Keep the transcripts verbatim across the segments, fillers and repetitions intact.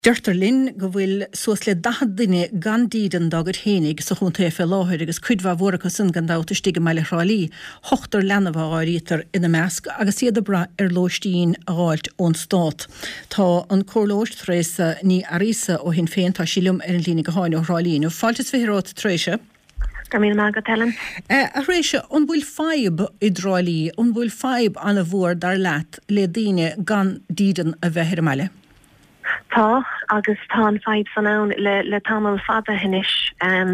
Deirtar linn go bhfuil suas le dahad duine gandídan dagad hénig sa chun taobh láthir agus cuidmha mhórcha san gandáta stige meile rálí, hochtar lenamh áítar ina measc agus iad bra ar lóistíín a gáilt ón stát. Tá an córlóist trésa ní arísa ó hin féin tá sílumm ar an lína go háin ó rálín. Fáiltas fihirát tréise? Gamín mágad Helen. A réise, an bhfuil feib i drálí, an bhfuil feib anna bhór dar leat le daine gan dídan a bheithir meile? Tá agus tá an feib san ann le, le tamil fada hinis um,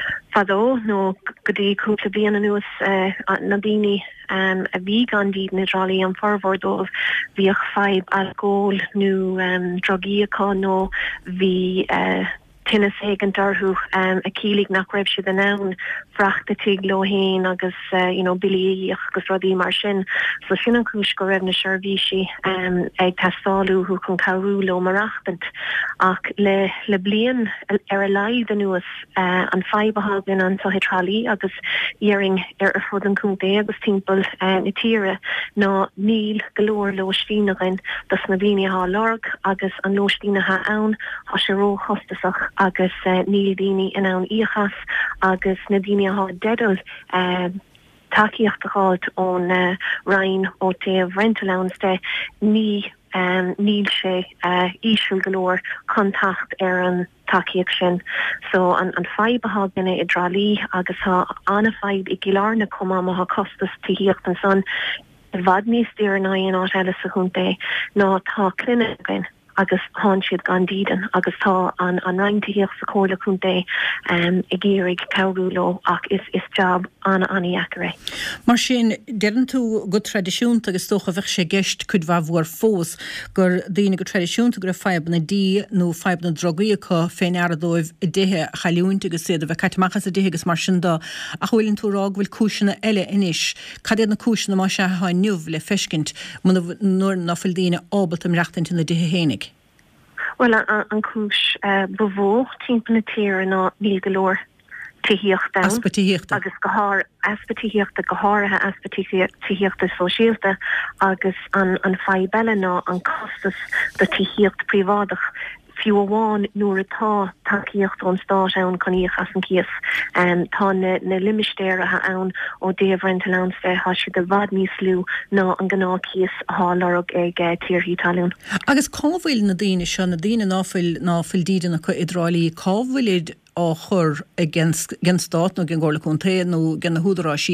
fadó nó godí cúpla bíana nuas uh, na daoine um, a bhí gan díad na drálí an forhórdómh bhíoch feib algóil nó um, drogaíocha nó bhí uh, tinnas éigen darthú um, a cílig nach raibh siad an ann frachta tuig lohéin agus uh, you know, bilíoch agus rodí mar sin. So sin an cúis go raibh na seirbhísí um, ag tastáú chu chun cabhrú lo marachtant ach le, le blian ar a laid anuas uh, an feibehagan an sohitrálí agus iering ar a fud an cúnta agus timppel uh, na tíre ná níl golóir lóistínagan das na bhíine há larg agus an lóistínacha ann há sé ró chostasach agus uh, níl daoine in ann íochas agus na daoine há dedal uh, takeíochtaáilt ón uh, Ryan ó taobh rentalánste ní um, níl sé uh, ísisiúil golóir contacht ar an takeíoch sin. So an, an feibeha gine i drálí agus há anna feib i gilárna comá má há costas tííocht an son bhad níos tíar ná on áit eile sa chunta ná tá cluine againn agus hán siad gan dídan agus tá an, an reintííoch sa cóla chunta um, i ggéirig cabhrúló ach is, is job anna anna eacare. Mar sin, dean tú go tradiisiúnta agus tócha bheith sé geist cuidmha mhór fós gur daoine go tradiisiúnta gur feib na dí nó feib na drogaíocha féin aradóibh i dtithe chailiúnta agus séad a bheith caiiteachchas a dtithe agus mar sin dá a chuilinn tú rá bhfuil cúisina eile inis. Cad éad na cúisina má se há niuh le feiscint muna nuair na fuil daoine ábalt am reachtaint na dtithe hénig. Well, an, an cúis uh, bhó timp na tíir ná níl golóir tííochta aspatííochta agus gohar aspatííochta goháirithe aspatííochta sosiálta agus an, an feibelle ná an costas do tííocht privádach fiú amháin nuair atá takeíocht ón stáit ann coníochas an cíos um, tá na, na limistéirethe ann ó déobh rentalánste há siad a bhd níos lú ná an gná cíos há lorg ag uh, tíorthaí talún. Agus cábhfuil na daoine se na daoine náfuil náfuil dídanna chu idralí cábhfuilid á chur gen stát nó gen ggóla chunta nó gen na húdarráisí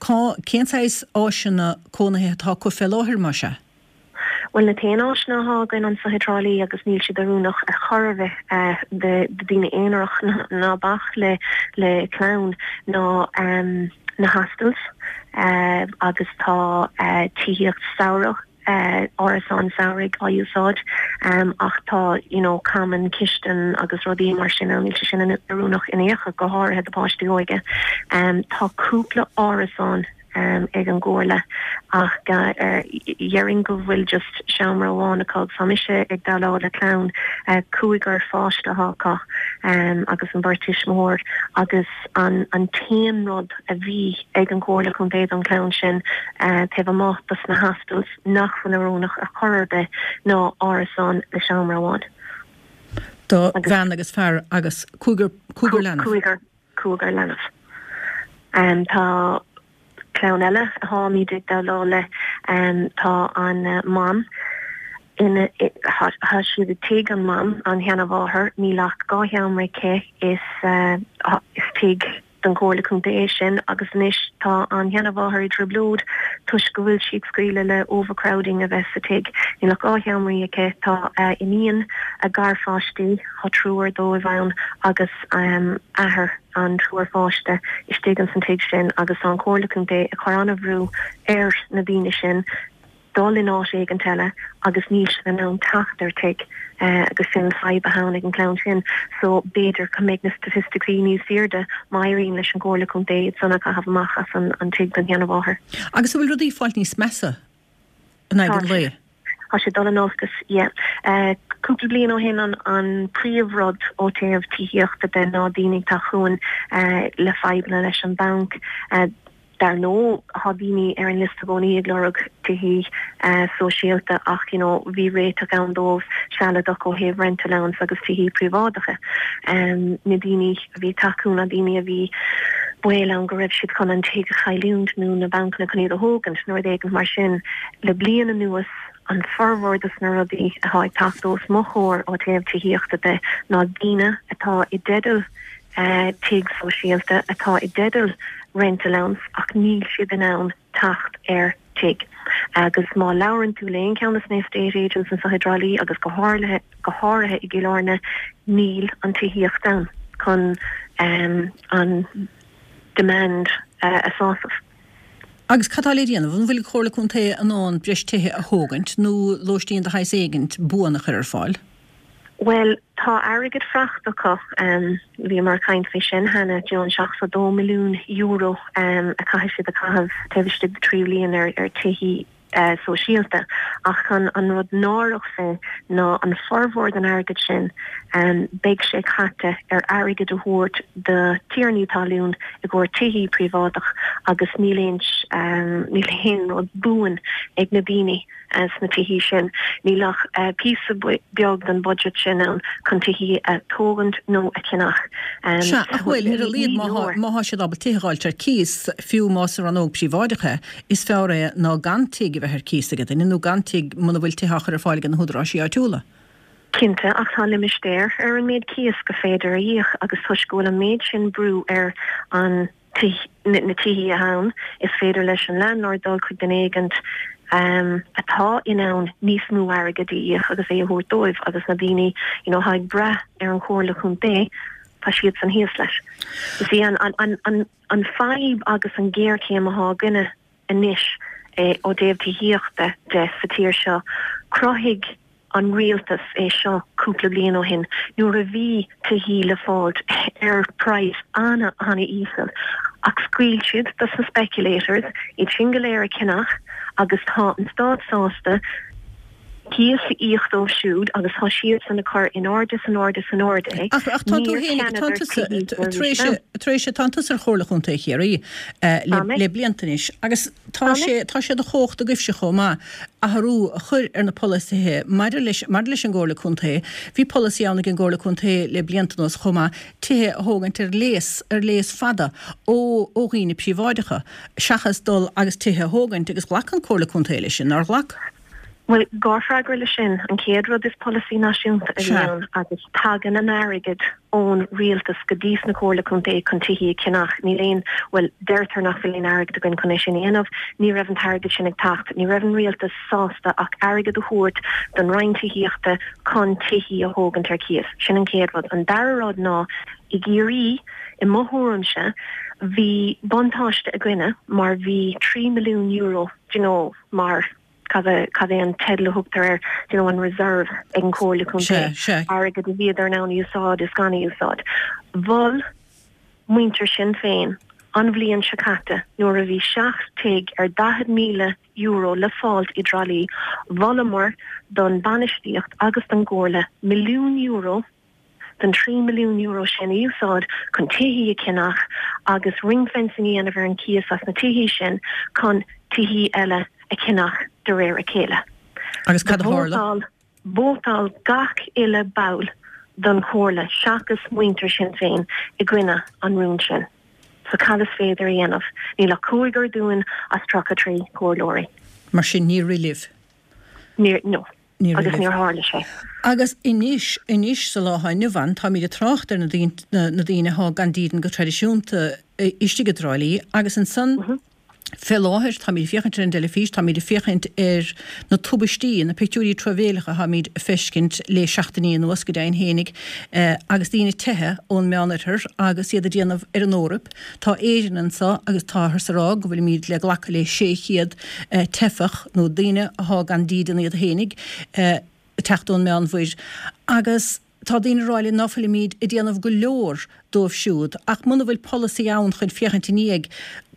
céntais áisina cónathe tá chu fé láthir mar se? Well, na téanás ná hágan an sohitrálí agus níl si darúnach a chorveh uh, de, de dine éonrach ná, ná bach le, le clown ná um, na hostels uh, agus tá uh, tííocht saoirech uh, orasán saoirigh á úsáid um, ach tá you know, caman cisten agus rodí mar sin an níl sin in darúnach in éacha go háirithe de páistí óige. Um, tá cúpla orasán Um, ag an ggóla ach dhearing go bhfuil just seamra bháinna cog samise ag dá lá le clown uh, cúigar fáiste hácha um, agus an bartis mór agus an, an téanrod a bhí ag an ggóla chun béad an clown sin uh, teh amachtas na hostels nach fan arónach a chuirde ná árasán le seamra bháin. Tá bhean agus fear agus cúigar lenah. Cúigar cúigar lenah. Um, tá clown eile a hámídig dá lále um, tá an uh, mam in ha siad a teag an mam an cheanna bháthair ní lech gátheam ra cé is uh, is teag den cóla chunta é sin agus níos tá an cheanna bháthair idir blód tuis go bhfuil siad scríile le overcrowding a bheith sa teag ní lech gátheam ra cé tá uh, iníon a garfáistí há trúir dó a bhain agus um, ahar an trúar fáiste is tégan san teig sin agus an cóirlachan dé a choránna bhrú air na daoine sin dálin áit ag an teile agus níl an an taachtar teig uh, agus sin feibe hánig an clown sin so béidir go méid na statisticí níos siirde mairín leis an cóirlachan dé sanna go haf machchas an, an teig den cheanna bháthair. Agus bhfuil rudí fáilt níos mesa an aigen le? Tá sé dal an oscas, yeah. Uh, Cúpla blian ó hin an, an príomhrod ó taobh tííochta den ná daoine tá chuin uh, le feibna leis an banc. Uh, daar no habini er an listagoni glorug tihi uh, socialta ach you know vi rate gan dos shala doko he rent allowance agus tihi privadache um nidini vi takuna dini vi Well an go raibh siad chun an teag a chailúnt nú na bank na chunéad a hógant nuair d éigean mar sin le blian a nuas an forward as na rudí a háid tachtós mochóir ó taobh tííochta de ná dína atá i dedal uh, teag sosiálta atá i dedal rent allowance ach níl siad an ann tacht ar teag. Agus má lauren tú léon ceannas na estate agents an sa hydralí agus go háirithe go háirithe i gcéileárna níl an tííocht down chun um, an demand uh, a source of. Agus catalíon bhn bhfuil chóla chun té an breistethe a hógant nó lóistíon de hais éigent buanna chuir ar fáil. Well, tá airgid frachtacha um, bhí mar caint fé sin hena John seach a dó milliún euro um, a caiisi siad a caithh tehiiste de trí líon ar ar tihí Uh, sosiálta ach chun an rud nárach sé ná an forward an airgid sin um, beag sé chatte ar airgid a thuirt de tíorniú talún i ggur tihí privádach agus níléins um, níl hin rud buin ag na bíní as na tihí sin nílach uh, pí beag den budget sin an chun tihí a tógant nó a cinach. Se a bhfuil ar a líad má sé abal tíáilte cíos fiú más an óg príváidecha is fére ná gantíig bheit ar císaige in nó gantíig muna bhfuil títhachar ar fáil an húdrá sí áitiúla. Kinte ach tá limistéir ar an méid cíos go féidir a dhéoch agus thuiscúil a méid sin brú ar an na tihí a hán is féidir leis an landlord dul chuig den éigent Um, atá in ann níos mú airgadí agus é thuair dóibh agus na bíní you know, haag bra ar an chóirla chun dé tá siad san híos leis. Sí an, an, an, an, an feib agus an géir céim aá gunne inis eh, ó déobh tííochta de sa tíir seo croigh an rialtas é seo cúpla blian ó hin nuair a bhí tihí le fád ar price anna anna ísal ach scuil siad das na speculators i tsingaléir a cinnach agus tá an stád sásta cíos sa íocht ó siúd agus tá siad san na car in ordas an ordas an orda. Ach tá tú hénig trééis sé tantas ar chóla chun chéirí le bliantanis agus tá sé tá sé do chócht a gifse chomá a harú a chur ar na polithe mar leis mar leis an ggóla chunta hí policy anna an ggóla chunta le bliantanos chomá tuthe a hógant ar léas ar léas fada ó óghíine príváidecha seachas dul agus tuthe hógant agus ghlach an chóla chunta lei sin ar ghlach. Well, Garfragra le sin an céad rud is policy náisiúnta a bhíonn agus tagan an airgid ón rialtas go dtís na chóla chun é chun tihí cinach ní léon well deirtar nach fillín airgid a gin chun é sin aanamh ní raibh an targid sin ag tacht ní raibh an rialtas sásta ach airgid a thuirt don reintííochta chun tihí a hógan tar cíos sin an céad rud an darád ná i géirí i mothúramse hí bontáiste a gine mar bhí trí milliún euro you know, mar Cada cada an tedle hookter, you know, on reserve in Corley County. Arga de vieder now you saw this gani you saw. Vol winter Sinn Féin anvlian Shakata nor a vi shacht tig er dahad mile euro le fault idrali volamor don banishtiacht August an Gorla million euro den three million euro sin you saw kon tihi kinach agus ring fencing an over an kias as na tihi sin kon tihi ella a kinach de réir a chéile. Agus cad hála? Bótáil gach ile bail don chóirla seachas muintir sin féin i gcuine an rún sin. So cad is féidir dhéanamh ní le cúigur dúin as tracha trí chóirlóirí. Mar sin ní rilih? Ní, no. Agus níor hála sé. Agus inis, inis sa láhain nuvan, tá míad a tracht ar na dtíine há gandíden go tradiisiúnta istigad rálaí, agus an san mm-hmm. Fé láthir tá míid fichant an delefís, tá míid fichant ar na tubistíí na picúí trovélacha ha míid fescint le seachtaí an was go dain hénig uh, agus díine tethe ón meanarthir agus iad a díanamh ar an órap tá éidirnansa agus táthir sa rá go bhfuil míid le ghlacha le séchiad uh, tefach nó daine a há gan dídan iad hénig uh, techtún mean bhuiir agus tá díine ráile náfili míid i díanamh go leor dómh siúd ach muna bhfuil policy ann chun fiochantíníag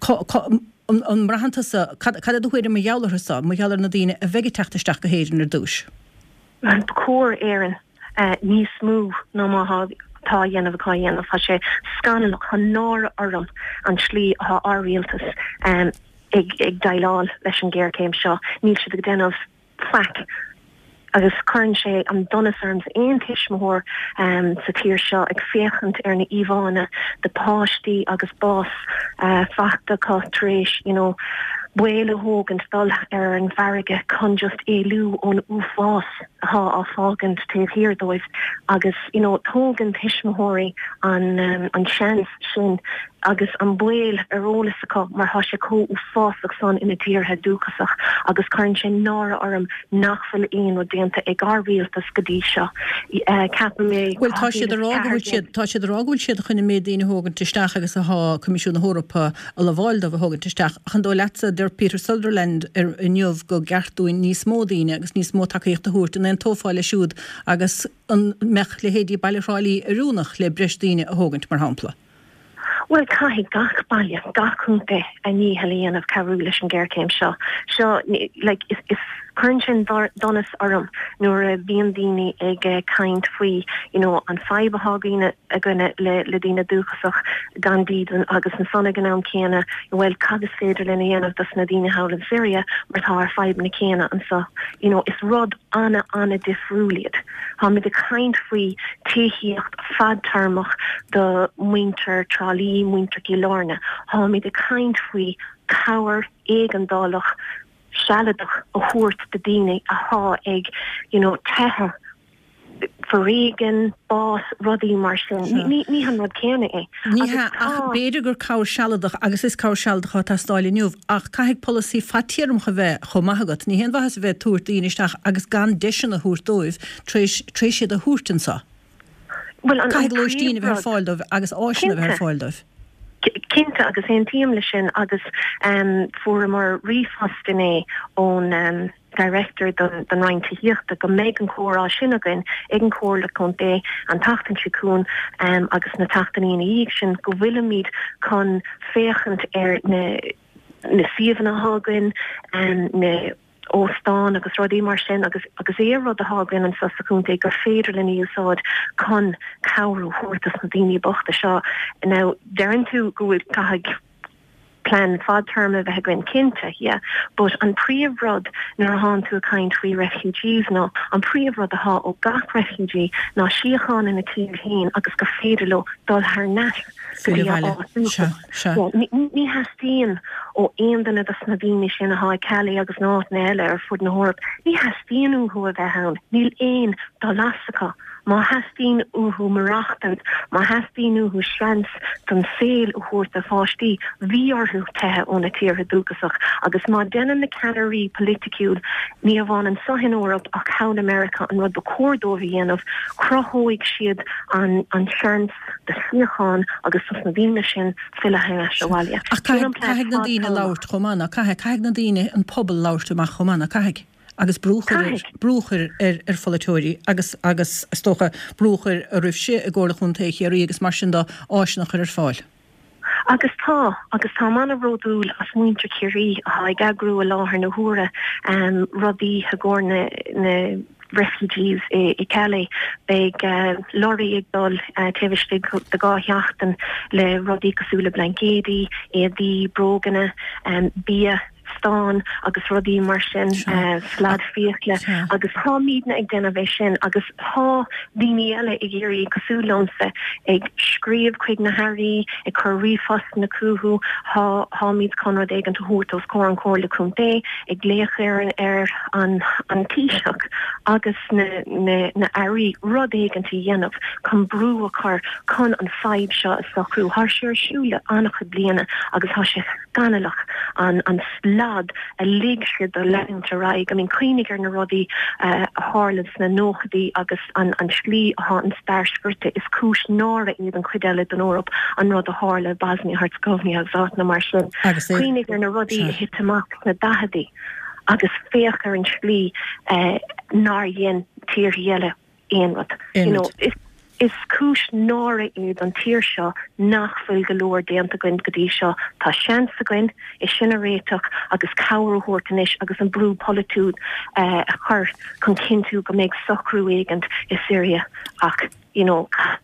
an an brahantasa cad a dúidir me joulersa mo jouler na dine a vegetachtasteach go héidir ar dúis. An cór éan níos smú ná má tá dhéanamh a cáhéanamh tá sé scanalach chu nóra orm an slí á árialtas um, ag, ag dailáil leis an ggéircéim seo níl siad ag déanamh plac agus chuann sé an donasarms éon tiismór um, sa tír seo ag féchant ar na íháine de páistí agus bás uh, fachta cá tréis, you know, buile hógant dul ar an bharige chun just éú ón uafás há á fágant taobh hirdóibh agus, you know, tógant tiismóirí an, um, an seans sin agus an buil arolalas acu mar há sé có uafásach san ina tíorthe dúchasach agus chuann sé nára orm nachfuil aon ó déanta ag gáríaltas go dtí seo ceapan mé. Well tá siad arágahfuil siad tá siad arágahfuil siad chuna mé daoine hógan teisteach agus a há Comisiún na Eorpa a le bháil do bh hógan teisteach chun dó leatsa der Peter Sutherland ar inniuh go gartúin níos mó daoine agus níos mó takeíocht a thuirt an an tófáile siúd agus an mech le héadí bailráí arúnach le breis daoine a hógant mar hampla. Well, cahi gach balia, gachunte a ní helian of carú leis an ggéircéim seo. Seo, like, is, is current donas orm, nor a bíon daoine ag uh, kind faoi, you know, an five a hagine a gine le, le dina dúchasach gan bíd an agus an sonna gan am céna, well, cagus féidir lena dhéanamh dus na dina hawl in Syria, mar tá ar five na céna, and so, you know, is rod anna anna difriúliad. Ha mi de kind faoi téhíocht fad termach de winter tralí, winter gilorna. Ha mi de kind faoi cower egan dálach Shaladach a hoort de dine a ha ag, you know, teher verregen, bás, rudí mar sin. Ní ní han rud céna é. Ní ha ach beidir gur cáir sealadach agus is cáir sealadach á tá stáile nniuh ach caiigh policy fatíarm go bheith chomagat. Ní hen bhas bheith túirt daoineisteach agus gan deisian a thuirtóibh tréis siad a thuirtansa. Well, an caiigh loistíine bheith fáildóibh agus áisina bheith fáildóibh. Kinta agus ein tíimle sin agus um, for mar rifastiné ón um, director den den reinintehíochtta go méid an chórá sin agin ag an chóirla chun é an tatan siún um, agus na tatanína íag sin go bhfuile míad chun féchant ar na na siomhanna hagann um, na óstán agus rodí mar sin agus agus é rud a hagann an sasaúnta gur féidir le úsáid chun cabhrú chuirtas na daoine bochta seo. Now dearan tú go bhfuil caithfidh plan fad term of a gwen kinta, yeah, but an pre-rod nar han to a kind free refugees no, an pre-rod the ha o gach refugee na shiachan in a team agus go féidirlo dul haar net. Ní hastíon ó éandanna a snadíine sin a ha Cali agus ná neile ar fud na hórap. Ní hastíonú hu a bheith haun. Níl éon dá lasacha. Má hastín uhu marachtant, má hastín uhu shrans tan séil uhort a fástí víorhu tethe óna tíortha dúchasach agus má denan na canarí politicúd ní a bhain an sohin Eorop ach Count America an rud ba cordóhí dhéanamh crothóigh siad an an shrans de siachan agus sus na dtíine sin filathe seália. Ach caithfidh na dtíine labhairt chomána, caithfidh na dtíine an pobl labhairt amach chomána, caithfidh? agus brúchar brúchar ar ar folatóirí agus agus stocha brúchar a rifse a ggóla chun taich ar agus mar sin dá áisnach ar fáil. Agus tá agus tá manna ródúil as muintre cirí a ha gagrú a láthar na húra um, rodí a gcór na, na refugees i, i Calais beag uh, lorry ag dul uh, tevistig de gáheachtan le rodí cosúla blancédi é dí bróganna um, bia Stan agus rodí mar sin uh, slad fiachle agus há mídna ag denna sin agus há daoine eile ag géirí cosúlónsa ag scríomh chuig na hairí ag chur rifast na cúthú há há míd conrad ag an thuúirtos cór an cóirla chun dé ag léachar ar an an tíiseach agus na na na airí rud ag an tí dhéanamh chun brú a chur chun an feib seo is sacrú thar siar siúla annach bliana agus há sé ganalach an an lad a leagsiad a leanta raig. I mean, cuiinigar na rodí uh, hárlas na nóchadí agus an, an slí a há an spáirspurte is cúis nára iad an chuideile don Eorop an rud a hárla Bosnia-Herzegovina agus át na mar sin. Cuiinigar na rodí hitamach na dahadí agus féachar an slí uh, nar dhéan tíorthéile éonrad. You know, is Is cúis nára iad an tíir seo nachfuil golóir déanta gin go dtí seo tá seans a gin is sin a réiteach agus cabhar thuirtanis agus an brú politúd uh, a chur chun cinú go méid socrú éigent is Syria ach, you know,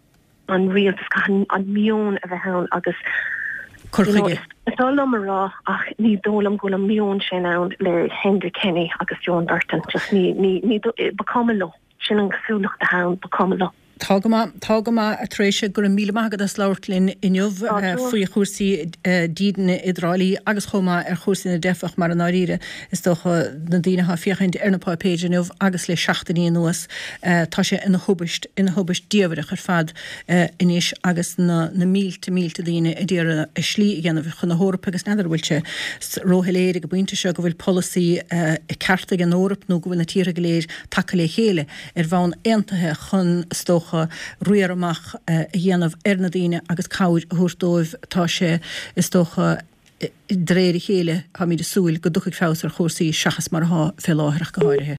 an rialtas an mion a bheit haun agus Dólam rá ach ní dólam go am mion sin an le Henry Kenny agus John Burton just ní ní ní become lo sin an gesúlach de haun become lo. Tágama tágama a tréise gur an míle magad a slauirtlin inniuh faoi chósaí dídna Idralí agus chomá ar chósaí na defach mar an áíre is docha na dtíine ha fiochaint ar na pápéide inniuh agus le seachtaí nuas tá sé ina hubist ina hubist díomhaireach ar fad inis agus na na mílte mílte daine i ddíire i slí ghéanamh chun na Hórap agus neidir bhfuil se róthaléir go bhainte se go bhfuil policy i cearta an Órap nó go bhfuil na tíre goléir take le chéile ar bhain aontathe chun stocha ruar amach dhéanamh ar na daine agus cáid thuairdóibh tá sé is tócha dréir chéile ha míad súil go duchaigh fás ar chósaí seachas mar há fé láthreach go háirithe.